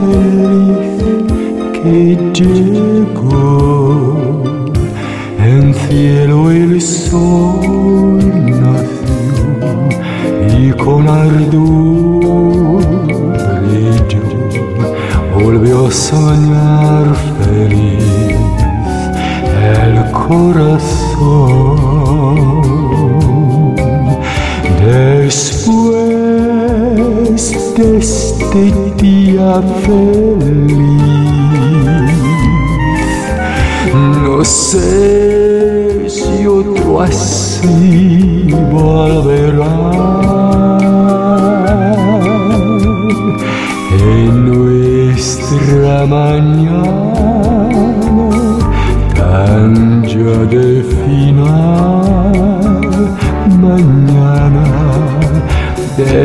feliz que llegó. En cielo el sol nació y con ardor brilló. Volvió a soñar feliz el corazón. Después de este día feliz, no sé si otro así volverá. En nuestra mañana tan ya de final, mañana de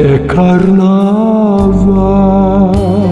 carnaval.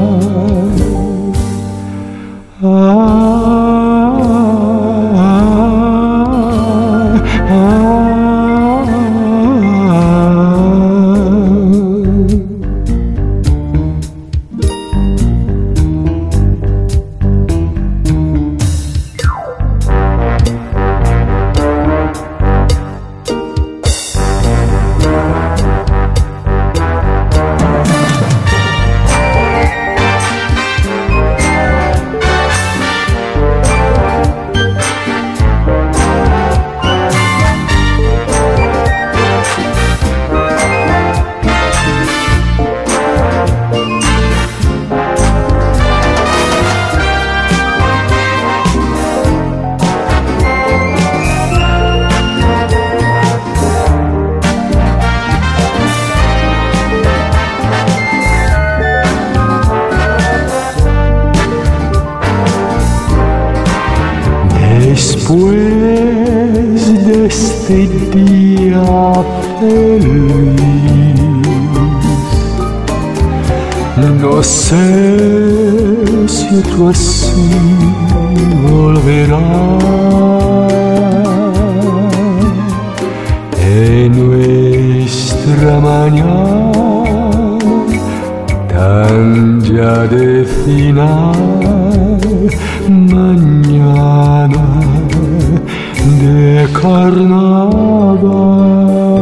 Después de este día feliz, no sé si otro así volverá. En nuestra mañana tan ya de final, mañana de carnaval.